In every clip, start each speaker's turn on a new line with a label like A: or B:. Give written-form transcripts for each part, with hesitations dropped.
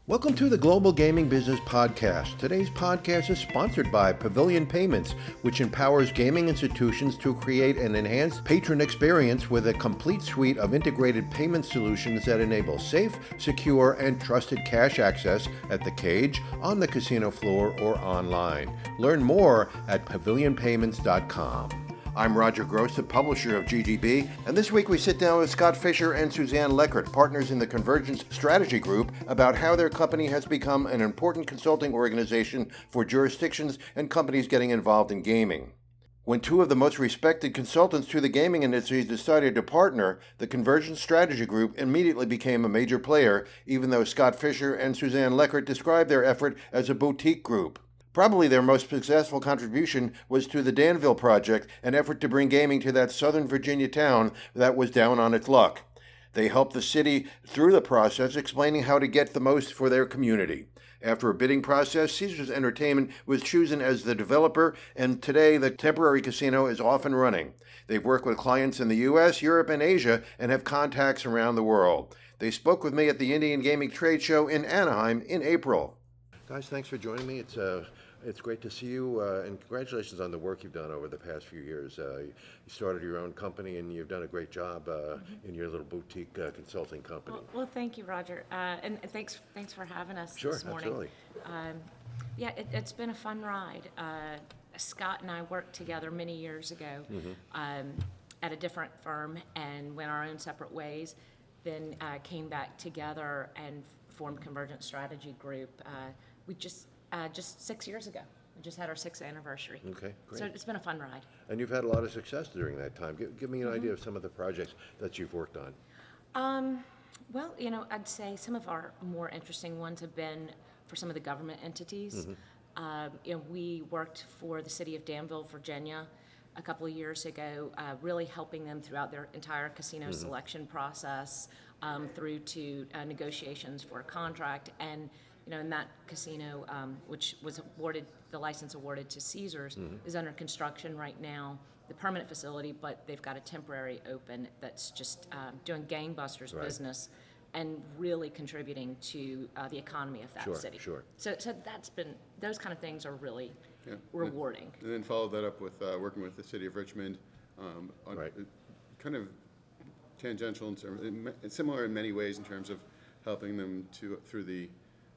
A: Welcome to the Global Gaming Business Podcast. Today's podcast is sponsored by Pavilion Payments, which empowers gaming institutions to create an enhanced patron experience with a complete suite of integrated payment solutions that enable safe, secure, and trusted cash access at the cage, on the casino floor, or online. Learn more at pavilionpayments.com. I'm Roger Gross, the publisher of GGB, and this week we sit down with Scott Fisher and Suzanne Leckert, partners in the Convergence Strategy Group, about how their company has become an important consulting organization for jurisdictions and companies getting involved in gaming. When two of the most respected consultants to the gaming industry decided to partner, the Convergence Strategy Group immediately became a major player, even though Scott Fisher and Suzanne Leckert described their effort as a boutique group. Probably their most successful contribution was to the Danville Project, an effort to bring gaming to that Southern Virginia town that was down on its luck. They helped the city through the process, explaining how to get the most for their community. After a bidding process, Caesars Entertainment was chosen as the developer, and today the temporary casino is off and running. They've worked with clients in the U.S., Europe, and Asia, and have contacts around the world. They spoke with me at the Indian Gaming Trade Show in Anaheim in April. Guys, thanks for joining me. It's great to see you, and congratulations on the work you've done over the past few years. You started your own company, and you've done a great job in your little boutique consulting company.
B: Well, thank you, Roger, and thanks for having us this morning.
A: Absolutely.
B: It's been a fun ride. Scott and I worked together many years ago at a different firm and went our own separate ways. Then came back together and formed Convergence Strategy Group. We just 6 years ago. We just had our 6th anniversary.
A: Okay, great.
B: So it's been a fun ride.
A: And you've had a lot of success during that time. Give me an idea of some of the projects that you've worked on.
B: Well, I'd say some of our more interesting ones have been for some of the government entities. We worked for the city of Danville, Virginia, a couple of years ago, really helping them throughout their entire casino selection process, through to negotiations for a contract. And in that casino, which was the license awarded to Caesars, is under construction right now, the permanent facility, but they've got a temporary open that's just doing gangbusters business and really contributing to the economy of that city.
A: Sure.
B: So that's been, those kind of things are really rewarding.
C: And then followed that up with working with the city of Richmond on kind of tangential in terms, similar in many ways in terms of helping them through the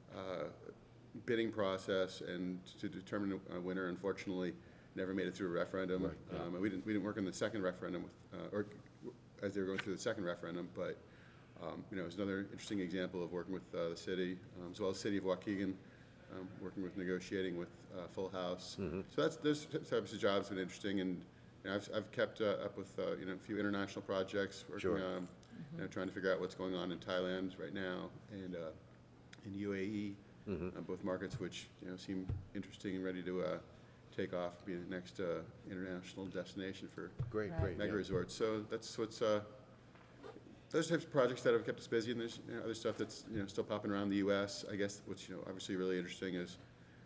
C: bidding process and to determine a winner. Unfortunately, never made it through a referendum. We didn't work on the second referendum or as they were going through the second referendum, but it was another interesting example of working with the city, as well as the city of Waukegan, working with negotiating with Full House. So those types of jobs have been interesting, and I've kept up with a few international projects, working trying to figure out what's going on in Thailand right now and in UAE, both markets which seem interesting and ready to take off, be the next international destination for mega resorts. So that's what's those types of projects that have kept us busy, and there's other stuff that's still popping around the U.S. I guess, which obviously really interesting is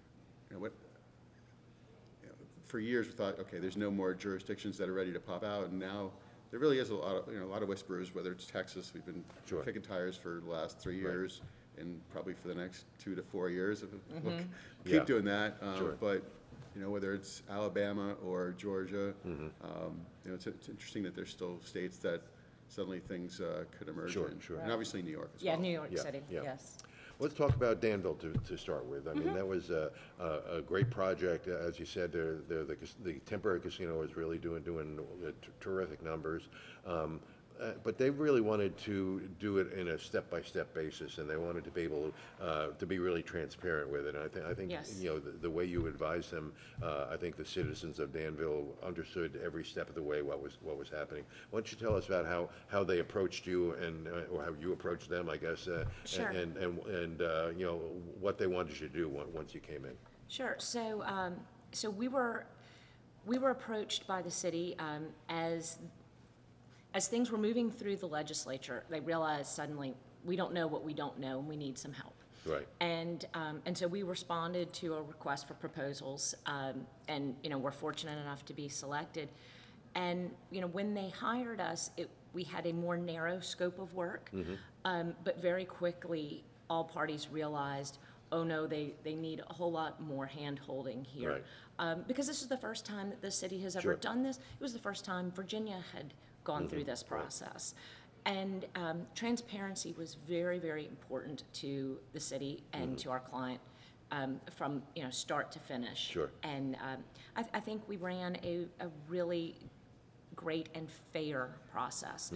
C: for years we thought, okay, there's no more jurisdictions that are ready to pop out, and now there really is a lot of whisperers. Whether it's Texas, we've been kicking tires for the last 3 years, and probably for the next 2 to 4 years. We'll keep doing that. But whether it's Alabama or Georgia, it's interesting that there's still states that suddenly things could emerge in. And obviously New York as well.
B: New York City, yes.
A: Let's talk about Danville to start with. I mean, that was a great project. As you said, the temporary casino is really doing terrific numbers. But they really wanted to do it in a step-by-step basis, and they wanted to be able to be really transparent with it. And I think the way you advised them, I think the citizens of Danville understood every step of the way what was happening. Why don't you tell us about how they approached you and or how you approached them, I guess, and what they wanted you to do once you came in.
B: Sure. So we were approached by the city as things were moving through the legislature. They realized suddenly we don't know what we don't know, and we need some help.
A: Right.
B: And so we responded to a request for proposals, and we're fortunate enough to be selected. And when they hired us, we had a more narrow scope of work, but very quickly all parties realized, oh no, they need a whole lot more hand-holding here.
A: Right.
B: Because this is the first time that the city has ever
A: Sure.
B: done this. It was the first time Virginia had gone through this process. And transparency was very, very important to the city and to our client from start to finish.
A: Sure.
B: And I think we ran a really great and fair process.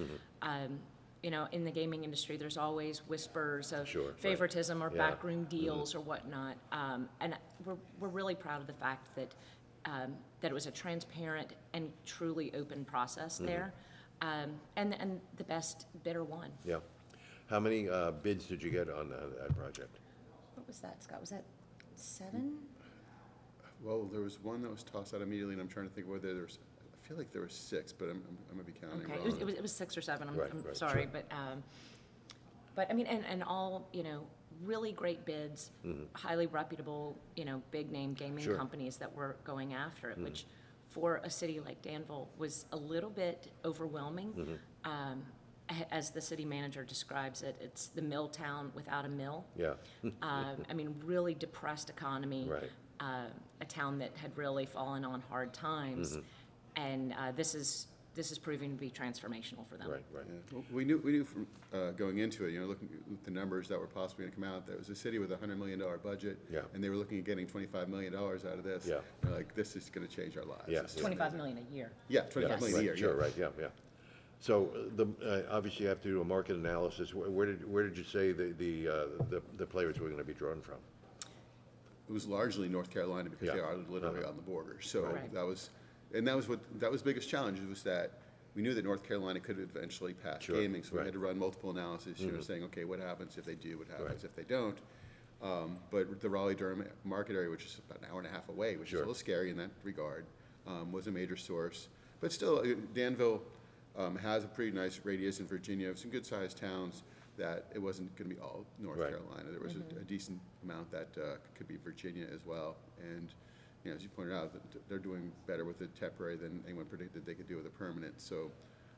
B: In the gaming industry, there's always whispers of
A: Sure, right.
B: favoritism or
A: Yeah.
B: backroom deals or whatnot. And we're really proud of the fact that that it was a transparent and truly open process there. And the best bidder won.
A: Yeah. How many bids did you get on that project?
B: What was that, Scott? Was that 7?
C: Well, there was one that was tossed out immediately, and I'm trying to think whether there's, I feel like there were 6, but I'm gonna be counting
B: Okay,
C: wrong.
B: it was 6 or 7. I'm,
A: Right,
B: I'm
A: right,
B: sorry,
A: sure.
B: but I mean, and all really great bids, highly reputable, big name gaming
A: Sure.
B: companies that were going after it, which for a city like Danville was a little bit overwhelming. As the city manager describes it, it's the mill town without a mill.
A: Yeah.
B: I mean, really depressed economy.
A: Right.
B: A town that had really fallen on hard times, and this is proving to be transformational for them.
A: Right. Right.
C: Yeah. Well, we knew from going into it, looking at the numbers that were possibly going to come out, that it was a city with a $100 million budget,
A: Yeah.
C: and they were looking at getting $25 million out of this.
A: Yeah.
C: They're like, this is going to change our lives.
A: Yeah.
C: This is
B: 25
C: amazing.
B: million a year.
C: Yeah, 25 million a
A: Right,
C: year.
A: sure,
C: yeah.
A: right, yeah. So obviously you have to do a market analysis. Where did you say the players were going to be drawn from?
C: It was largely North Carolina because they
A: Yeah.
C: are literally on the border. So
B: Right.
C: that was the biggest challenge, was that we knew that North Carolina could eventually pass
A: Sure,
C: gaming, so we
A: right.
C: had to run multiple analyses, saying, okay, what happens if they do, what happens
A: Right.
C: if they don't. But the Raleigh-Durham market area, which is about an hour and a half away, which
A: Sure.
C: is a little scary in that regard, was a major source. But still, Danville has a pretty nice radius in Virginia, some good-sized towns, that it wasn't going to be all North
A: Right.
C: Carolina. There was a decent amount that could be Virginia as well. And as you pointed out, they're doing better with the temporary than anyone predicted they could do with a permanent. So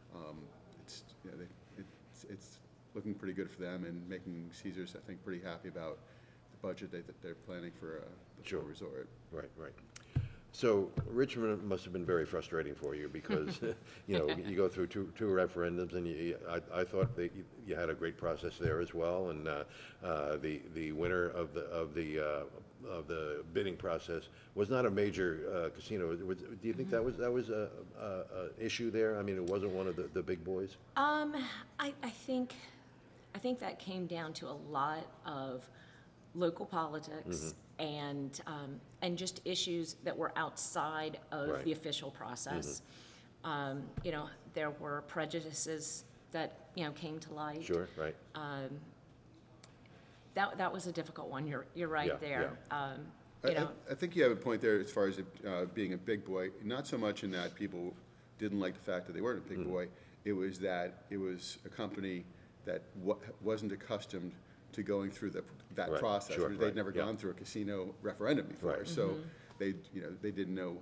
C: it's looking pretty good for them, and making Caesars, I think, pretty happy about the budget that they're planning for the
A: Sure.
C: full resort.
A: Right. So Richmond must have been very frustrating for you because, you go through two referendums, and I thought that you had a great process there as well, and the winner of the bidding process was not a major casino. Do you think that was a issue there? I mean, it wasn't one of the big boys?
B: I think that came down to a lot of local politics and just issues that were outside of
A: Right.
B: the official process. There were prejudices that came to light.
A: Sure, right.
B: That was a difficult one. You're right
A: Yeah,
B: there.
C: I think you have a point there as far as it being a big boy, not so much in that people didn't like the fact that they weren't a big boy. It was that it was a company that wasn't accustomed to going through that
A: Right,
C: process.
A: sure,
C: They'd
A: right,
C: never
A: yeah.
C: gone through a casino referendum before,
A: Right.
C: so they didn't know.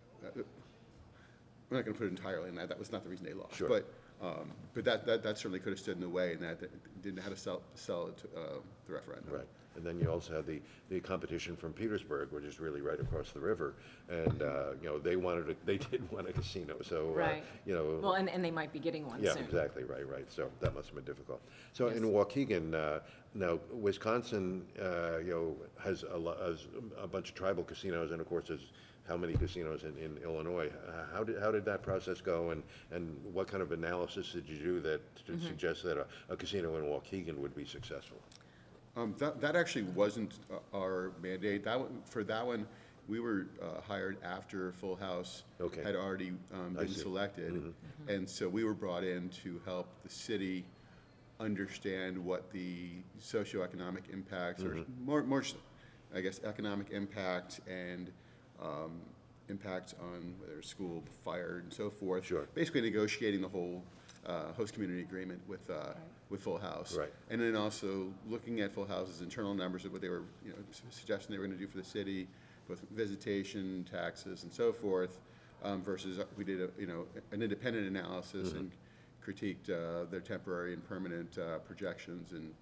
C: We're not going to put it entirely in that. That was not the reason they lost.
A: Sure.
C: But that certainly could have stood in the way, and that they didn't know how to sell it to the referendum.
A: Right, and then you also had the competition from Petersburg, which is really right across the river, and they did want a casino, so
B: Right. Well, and they might be getting one
A: yeah,
B: soon.
A: exactly, right. So that must have been difficult. So
B: Yes.
A: in Waukegan, now Wisconsin, has a bunch of tribal casinos, and of course there's how many casinos in Illinois? How did that process go, and what kind of analysis did you do to suggest that a casino in Waukegan would be successful?
C: That actually wasn't our mandate. For that one, we were hired after Full House
A: Okay.
C: had already been
A: see.
C: selected, and so we were brought in to help the city understand what the socioeconomic impacts, or more, I guess, economic impact and impacts on whether school, fire, and so forth.
A: Sure.
C: Basically, negotiating the whole host community agreement with Full House.
A: Right.
C: And then also looking at Full House's internal numbers of what they were, suggesting they were going to do for the city, both visitation, taxes, and so forth, versus we did an independent analysis and critiqued their temporary and permanent projections, and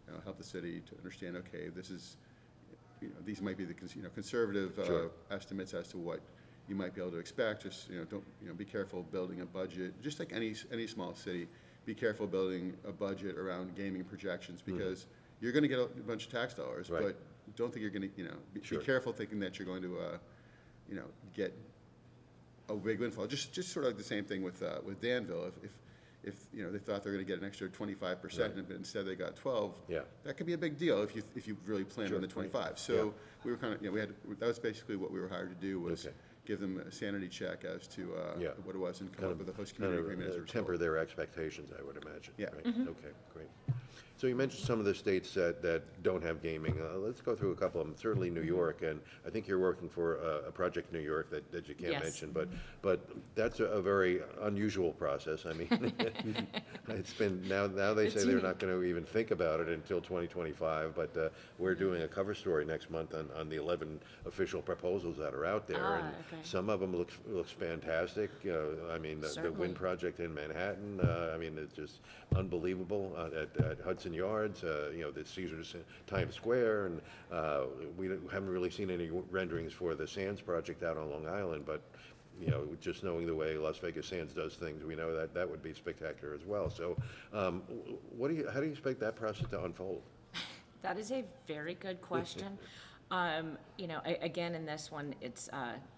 C: help the city to understand, okay, this is, these might be the conservative
A: Sure.
C: estimates as to what you might be able to expect. Just don't be careful building a budget. Just like any small city, be careful building a budget around gaming projections, because you're going to get a bunch of tax dollars,
A: Right.
C: but don't think you're going to be
A: Sure.
C: careful thinking that you're going to get a big windfall. Just sort of like the same thing with Danville. If they thought they were going to get an extra 25%, and instead they got 12,
A: Yeah.
C: that could be a big deal if you really plan
A: Sure.
C: on the 25. So
A: Yeah.
C: we were kind of that was basically what we were hired to do, was
A: Okay.
C: give them a sanity check as to
A: Yeah.
C: what it was, and come
A: Kind
C: up
A: of-
C: with a host
A: kind
C: community
A: of,
C: agreement as a result.
A: temper their expectations, I would imagine.
C: Yeah.
A: Right? Okay, great. So you mentioned some of the states that don't have gaming. Let's go through a couple of them. Certainly New York, and I think you're working for a project in New York that you can't
B: Yes.
A: mention, but that's a very unusual process. I mean, it's been, now they say
B: It's
A: they're
B: unique.
A: not going to even think about it until 2025, but we're doing a cover story next month on the 11 official proposals that are out there. And
B: okay.
A: some of them looks fantastic. I mean, the
B: Certainly.
A: wind project in Manhattan, I mean, it's just unbelievable at Hudson Yards, the Caesars Times Square, and we haven't really seen any renderings for the Sands project out on Long Island, but just knowing the way Las Vegas Sands does things, we know that would be spectacular as well. So, how do you expect that process to unfold?
B: That is a very good question. Again, in this one, it's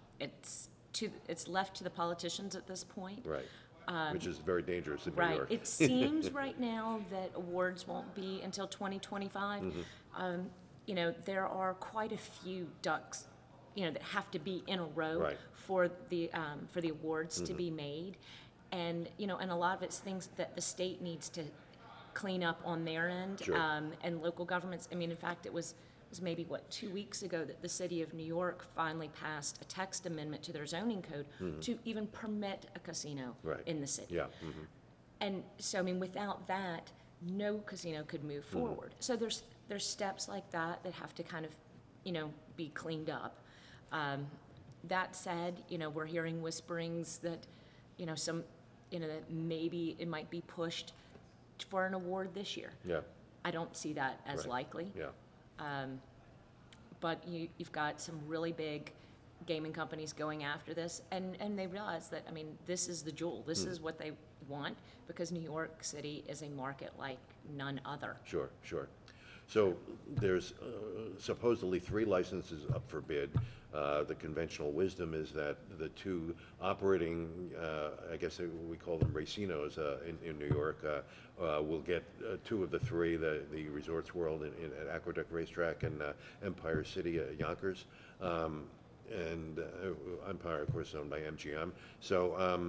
B: left to the politicians at this point.
A: Right. Which is very dangerous in New
B: Right.
A: York.
B: It seems right now that awards won't be until 2025. There are quite a few ducks, that have to be in a row
A: Right.
B: for the awards to be made, and and a lot of it's things that the state needs to clean up on their end,
A: Sure.
B: and local governments. I mean, in fact, it was maybe 2 weeks ago that the city of New York finally passed a text amendment to their zoning code to even permit a casino
A: Right.
B: in the city.
A: Yeah.
B: And so, I mean, without that, no casino could move forward. So there's steps like that have to kind of, be cleaned up. That said, we're hearing whisperings that, that maybe it might be pushed for an award this year.
A: Yeah.
B: I don't see that as
A: Right.
B: likely.
A: Yeah.
B: But you've got some really big gaming companies going after this, and they realize that, I mean, this is the jewel. This is what they want, because New York City is a market like none other.
A: Sure. So there's supposedly 3 licenses up for bid. The conventional wisdom is that the 2 operating, I guess we call them racinos in New York, will get 2 of the 3, the Resorts World at Aqueduct Racetrack and Empire City at Yonkers. And Empire, of course, is owned by MGM. So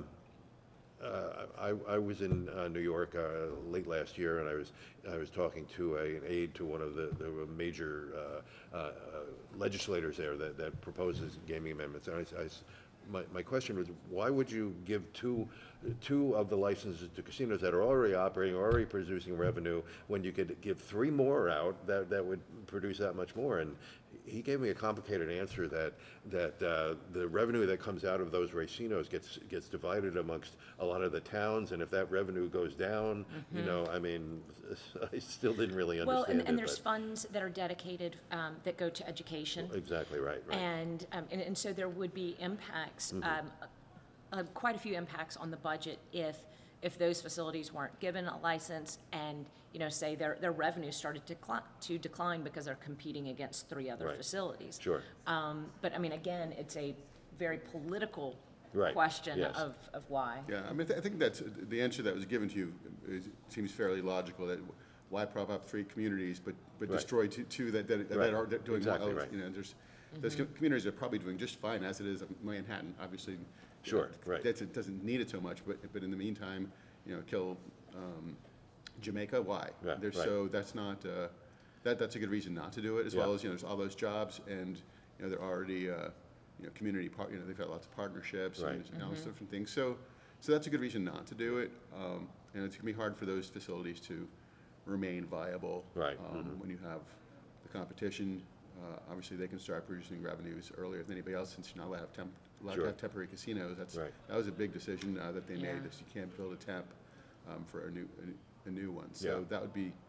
A: I was in New York late last year, and I was talking to an aide to one of the major legislators there that proposes gaming amendments. And my question was, why would you give two of the licenses to casinos that are already operating, already producing revenue, when you could give 3 more out that would produce that much more? And he gave me a complicated answer that the revenue that comes out of those racinos gets divided amongst a lot of the towns, and if that revenue goes down, I mean, I still didn't really understand
B: Well, and
A: it,
B: there's
A: but-
B: funds that are dedicated, that go to education.
A: Exactly right.
B: And so there would be impacts, quite a few impacts on the budget if those facilities weren't given a license, and say their revenue started to decline because they're competing against 3 other
A: Right.
B: facilities.
A: Sure.
B: But I mean, again, it's a very political
A: Right.
B: question
A: Yes.
B: of why.
C: Yeah, I mean, I think that's the answer that was given to you seems fairly logical. That why prop up 3 communities, but
A: Right.
C: destroy two that
A: Right.
C: are doing
A: Exactly
C: well.
A: right.
C: Those communities are probably doing just fine as it is. Manhattan, obviously.
A: Sure, right.
C: It doesn't need it so much, but in the meantime, kill Jamaica. Why?
A: Yeah, right.
C: So that's not that's a good reason not to do it. As well
A: Yeah.
C: as there's all those jobs, and they're already community they've got lots of partnerships
A: Right.
C: and all those different things. So that's a good reason not to do it. And it's gonna be hard for those facilities to remain viable.
A: Right.
C: When you have the competition, obviously they can start producing revenues earlier than anybody else, since you're not allowed to
A: Sure.
C: have temporary casinos.
A: Right.
C: That was a big decision that they
B: Yeah.
C: made. Is you can't build a temp for a new one. So
A: Yeah.
C: that would be,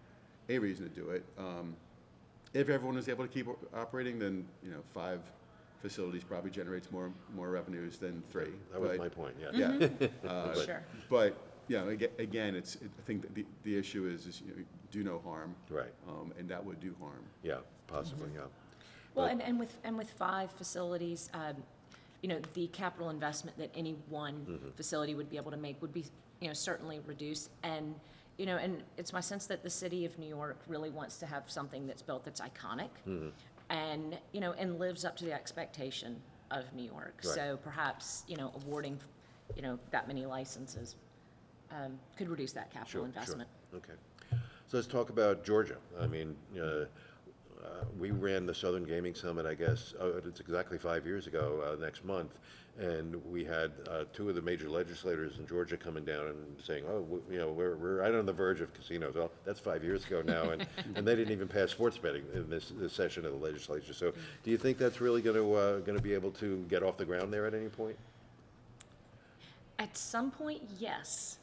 C: a reason to do it. If everyone is able to keep operating, then 5 facilities probably generates more revenues than 3.
A: That was my point. Yeah.
C: Yeah.
B: Sure.
C: But again, I think that the issue is do no harm.
A: Right.
C: And that would do harm.
A: Yeah. Possibly. Yeah.
B: Well,
A: But-
B: and with 5 facilities, the capital investment that any one facility would be able to make would be, certainly reduced. And, and it's my sense that the city of New York really wants to have something that's built that's iconic and, and lives up to the expectation of New York.
A: Right.
B: So perhaps, awarding, that many licenses could reduce that capital investment.
A: Sure. Okay. So let's talk about Georgia. I mean, we ran the Southern Gaming Summit, I guess, it's exactly 5 years ago next month, and we had 2 of the major legislators in Georgia coming down and saying, we're right on the verge of casinos. Well, that's 5 years ago now, and they didn't even pass sports betting in this session of the legislature. So do you think that's really going to be able to get off the ground there at any point?
B: At some point, yes.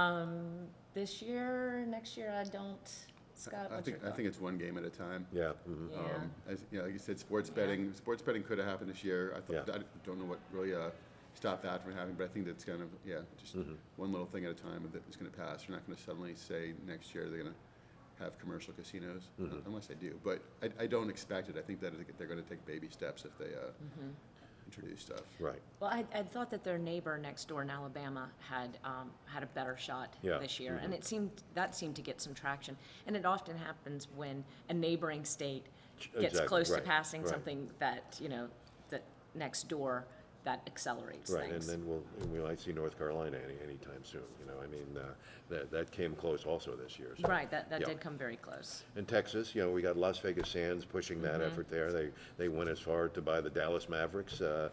B: This year, next year, I don't. Scott,
C: I think it's one game at a time.
A: Yeah.
C: As like you said, sports betting could have happened this year. I don't know what really stopped that from happening, but I think that's kind of just one little thing at a time that is going to pass. You're not going to suddenly say next year they're going to have commercial casinos, unless they do. But I don't expect it. I think that they're going to take baby steps if they introduce stuff.
A: Right.
B: Well, I thought that their neighbor next door in Alabama had a better shot this year, and that seemed to get some traction. And it often happens when a neighboring state gets close to passing something that that next door that accelerates
A: Right,
B: things.
A: and then we might see North Carolina anytime soon. I mean, that came close also this year. So,
B: Right, that did come very close.
A: In Texas, we got Las Vegas Sands pushing that effort there. They went as far to buy the Dallas Mavericks, to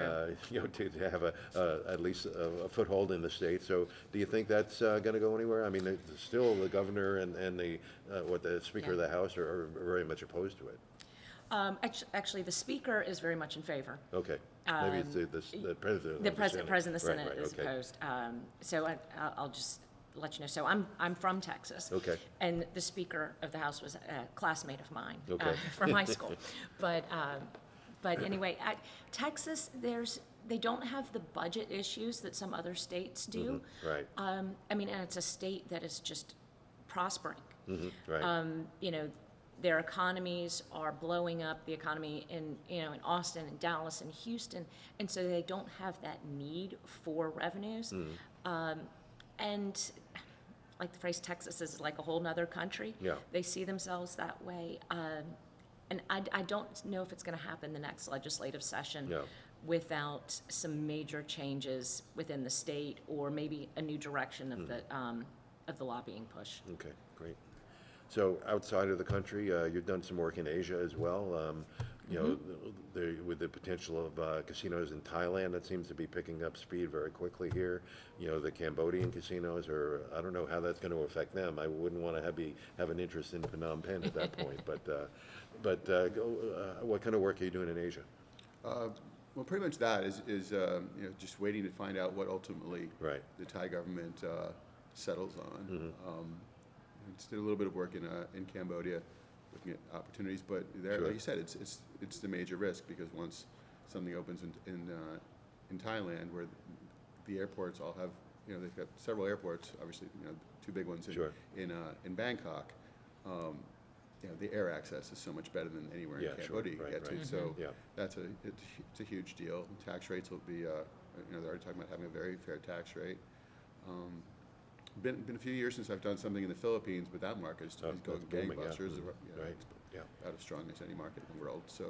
A: have at least a foothold in the state. So, do you think that's going to go anywhere? I mean, still the governor and the Speaker of the House are very much opposed to it.
B: Actually, the speaker is very much in favor.
A: Okay, maybe it's the president.
B: The president of the Senate
A: right,
B: is
A: okay.
B: opposed. So I'll just let you know. So I'm from Texas.
A: Okay.
B: And the Speaker of the House was a classmate of mine
A: Okay.
B: from high school. But anyway, Texas, they don't have the budget issues that some other states do.
A: Right.
B: I mean, and it's a state that is just prospering.
A: Right.
B: Their economies are blowing up. The economy in Austin and Dallas and Houston, and so they don't have that need for revenues. And like the phrase, Texas is like a whole nother country.
A: Yeah.
B: They see themselves that way, and I don't know if it's going to happen the next legislative session.
A: Yeah.
B: Without some major changes within the state, or maybe a new direction of the lobbying push.
A: Okay, great. So outside of the country, you've done some work in Asia as well. With the potential of casinos in Thailand, that seems to be picking up speed very quickly here. The Cambodian casinos, I don't know how that's going to affect them. I wouldn't want to have an interest in Phnom Penh at that point. But what kind of work are you doing in Asia?
C: Well, pretty much that is just waiting to find out what ultimately the Thai government settles on. Just did a little bit of work in Cambodia, looking at opportunities, but there, like you said, it's the major risk, because once something opens in Thailand, where the airports all have, they've got several airports, obviously, 2 big ones in Bangkok. The air access is so much better than anywhere in Cambodia you can get to. So it's a huge deal. Tax rates will be, they're already talking about having a very fair tax rate. Been a few years since I've done something in the Philippines, but that market is going gangbusters. About as strong as any market in the world. So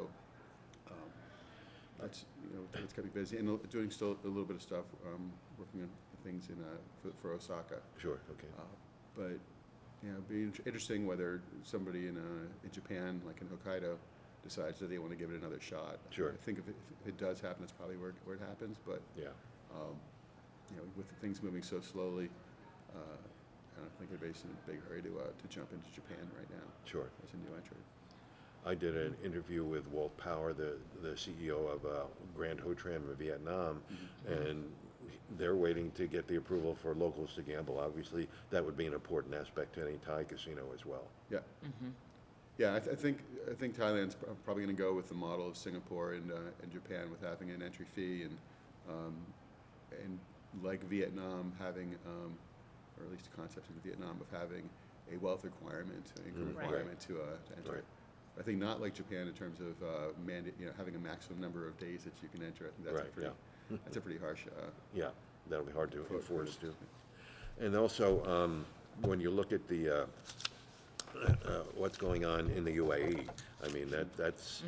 C: that's it's kept me busy, and doing still a little bit of stuff, working on things for Osaka.
A: Sure. Okay.
C: But it'd be interesting whether somebody in Japan, like in Hokkaido, decides that they want to give it another shot.
A: Sure.
C: I think if it does happen, that's probably where it happens. But with things moving so slowly, I don't think everybody's in a big hurry to jump into Japan right now.
A: Sure.
C: As a new entrant.
A: I did an interview with Walt Power, the CEO of Grand Ho Tram in Vietnam, and they're waiting to get the approval for locals to gamble. Obviously, that would be an important aspect to any Thai casino as well.
C: Yeah. Yeah, I think Thailand's probably going to go with the model of Singapore and Japan with having an entry fee and like Vietnam having, or at least the concept in Vietnam of having a wealth requirement, an income requirement to enter.
A: Right.
C: I think not like Japan in terms of having a maximum number of days that you can enter. I think that's that's a pretty harsh.
A: Yeah, that'll be hard to enforce too. And also, when you look at the what's going on in the UAE, I mean that's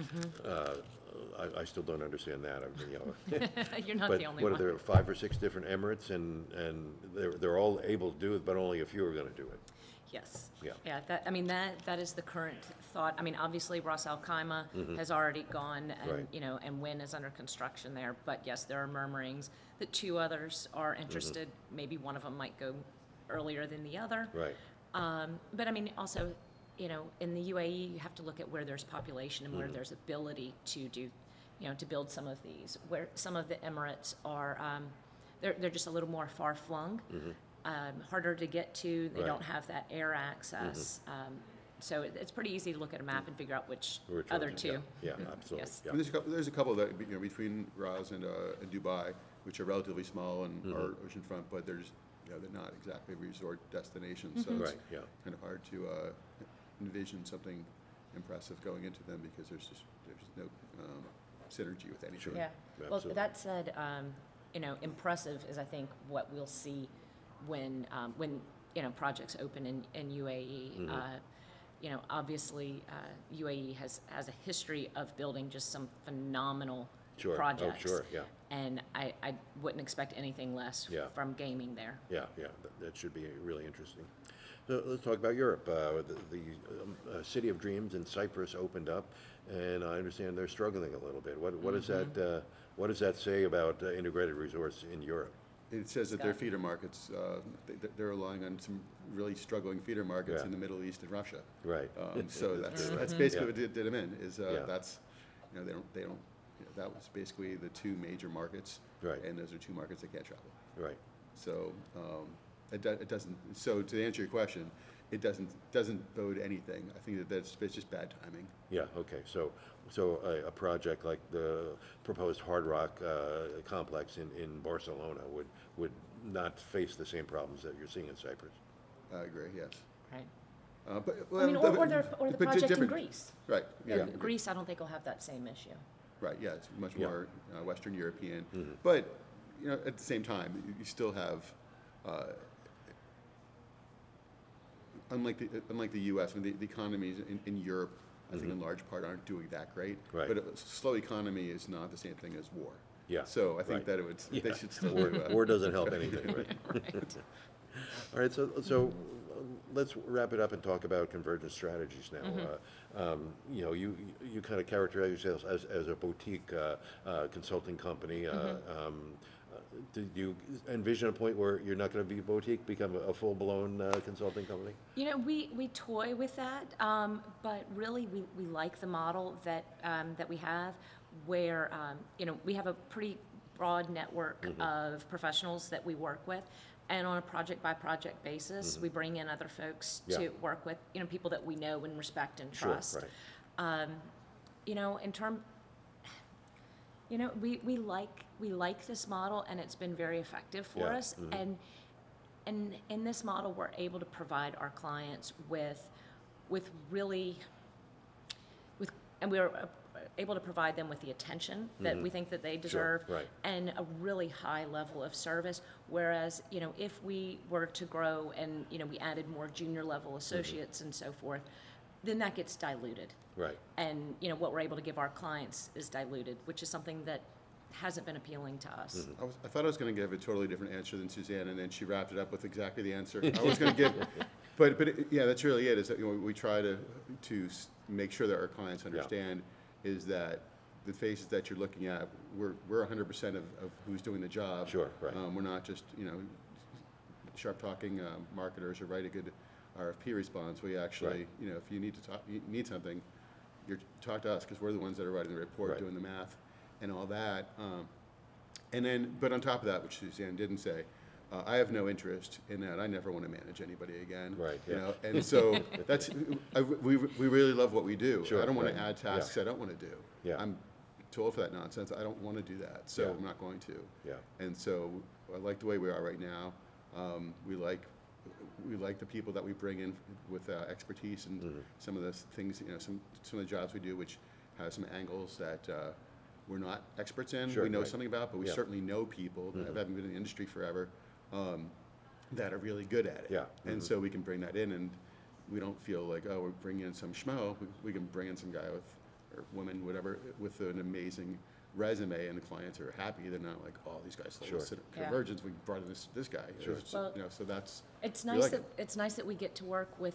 A: I still don't understand that. I mean,
B: You're not
A: but
B: the only
A: what
B: one.
A: are there 5 or 6 different emirates, and they're all able to do it, but only a few are going to do it.
B: Yes.
A: Yeah.
B: That is the current thought. I mean, obviously Ras Al Khaimah has already gone, and
A: Right.
B: and Wynn is under construction there. But yes, there are murmurings that 2 others are interested. Maybe one of them might go earlier than the other.
A: Right.
B: But I mean, also, in the UAE, you have to look at where there's population and where there's ability to do, to build some of these. Where some of the Emirates are, they're just a little more far flung. Harder to get to. They
A: Right.
B: don't have that air access. So it's pretty easy to look at a map and figure out which
A: Which
B: other
A: ones,
B: 2.
A: Yeah, absolutely.
B: Yes.
A: Yeah.
C: And there's a couple that between Ras and Dubai, which are relatively small and are oceanfront, but there's they're not exactly resort destinations, so it's
A: Right, yeah.
C: kind of hard to envision something impressive going into them because there's no synergy with anything.
B: Yeah. Well,
A: Absolutely.
B: that said, impressive is I think what we'll see when projects open in UAE. Obviously, UAE has a history of building just some phenomenal
A: Sure.
B: projects.
A: Oh, sure, yeah.
B: And I wouldn't expect anything less
A: Yeah.
B: from gaming there.
A: Yeah, that should be really interesting. So let's talk about Europe. The City of Dreams in Cyprus opened up, and I understand they're struggling a little bit. What does that what does that say about integrated resorts in Europe?
C: It says that their feeder markets, they're relying on some really struggling feeder markets
A: Yeah.
C: in the Middle East and Russia.
A: Right.
C: So that's basically
A: Yeah.
C: what did them in. Is
A: Yeah.
C: that's they don't that was basically the 2 major markets.
A: Right.
C: And those are 2 markets that can't travel.
A: Right.
C: So it doesn't. So to answer your question, it doesn't bode anything. I think it's just bad timing.
A: Yeah. Okay. So a project like the proposed Hard Rock complex in Barcelona would not face the same problems that you're seeing in Cyprus.
C: I agree. Yes.
B: Right.
C: But
B: I mean, or the
C: but
B: project in
C: different-
B: Greece.
C: Right. Yeah.
B: Greece, I don't think will have that same issue.
C: Right, yeah, it's much
A: Yeah.
C: more Western European. But, at the same time, you still have, unlike the U.S., I mean, the economies in Europe, I think in large part aren't doing that great.
A: Right.
C: But a slow economy is not the same thing as war.
A: Yeah,
C: So I think
A: right.
C: that they should still do.
A: War doesn't help anything, right?
B: Right.
A: All right, so let's wrap it up and talk about convergence strategies now. You kind of characterize yourselves as a boutique consulting company. Did you envision a point where you're not going to be a boutique, become a full-blown consulting company?
B: We toy with that, but really we like the model that we have, where we have a pretty broad network of professionals that we work with, and on a project-by-project basis, we bring in other folks
A: Yeah.
B: to work with, people that we know and respect and
A: Sure,
B: trust.
A: right.
B: In term, we like this model, and it's been very effective for
A: Yeah,
B: us. And in this model, we're able to provide our clients with really, and we're able to provide them with the attention that we think that they deserve,
A: right.
B: and a really high level of service. Whereas, if we were to grow and, we added more junior level associates and so forth, then that gets diluted.
A: Right.
B: And, what we're able to give our clients is diluted, which is something that hasn't been appealing to us.
C: I thought I was going to give a totally different answer than Suzanne, and then she wrapped it up with exactly the answer I was going to give. But yeah, that's really it. Is that we try to make sure that our clients understand is that the faces that you're looking at, we're 100% of who's doing the job.
A: Sure, right.
C: We're not just sharp talking marketers or write a good RFP response. We actually,
A: Right.
C: If you need something, you talk to us because we're the ones that are writing the report,
A: Right.
C: doing the math, and all that. And then, but on top of that, which Suzanne didn't say, I have no interest in that. I never want to manage anybody again.
A: Right,
C: You
A: yeah.
C: know, and so we really love what we do.
A: Sure,
C: I don't want
A: right.
C: to add tasks
A: Yeah.
C: I don't want to do.
A: Yeah.
C: I'm too old for that nonsense. I don't want to do that, so
A: Yeah.
C: I'm not going to.
A: Yeah.
C: And so I like the way we are right now. We like the people that we bring in with expertise and
A: Mm-hmm.
C: some of the things, you know, some of the jobs we do, which have some angles that we're not experts in.
A: Sure,
C: we know
A: right.
C: something about, but we
A: Yeah.
C: certainly know people that haven't been in the industry forever that are really good at it.
A: Yeah.
C: And so we can bring that in, and we don't feel like, oh, we're bringing in some schmo. We can bring in some guy with, or woman, whatever, with an amazing resume, and the clients are happy. They're not like, oh, these guys
A: Sure.
C: sold us
B: Yeah.
C: Convergence. We brought in this guy.
A: Sure.
B: Well,
C: You know, so that's
B: It's
C: we
B: nice
C: like
B: that
C: it.
B: it's nice that we get to work with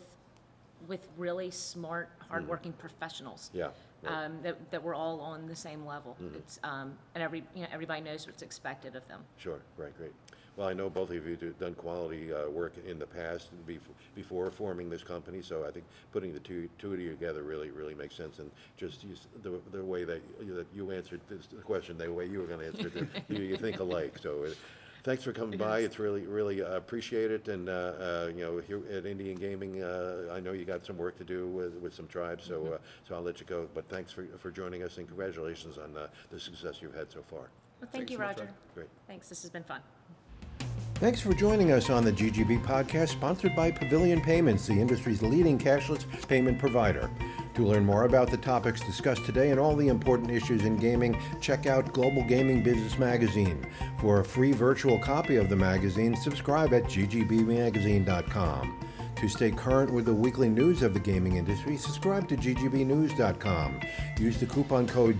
B: really smart, hardworking professionals.
A: Yeah, right.
B: That we're all on the same level. It's and everybody knows what's expected of them.
A: Sure, right, great. Well, I know both of you done quality work in the past before forming this company, so I think putting the two of you together really makes sense. And just the way that you answered this question, the way you were going to answer it, you think alike. So thanks for coming by. It's really appreciate it. And here at Indian Gaming, I know you got some work to do with some tribes, so I'll let you go. But thanks for joining us, and congratulations on the success you've had so far.
B: Well, thank
C: Thanks
B: you,
C: so much,
B: Roger.
C: Roger.
A: Great.
B: Thanks. This has been fun.
A: Thanks for joining us on the GGB podcast, sponsored by Pavilion Payments, the industry's leading cashless payment provider. To learn more about the topics discussed today and all the important issues in gaming, check out Global Gaming Business Magazine. For a free virtual copy of the magazine, subscribe at ggbmagazine.com. To stay current with the weekly news of the gaming industry, subscribe to ggbnews.com. Use the coupon code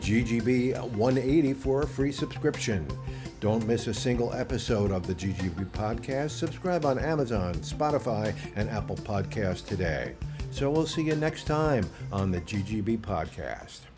A: GGB180 for a free subscription. Don't miss a single episode of the GGB podcast. Subscribe on Amazon, Spotify, and Apple Podcasts today. So we'll see you next time on the GGB podcast.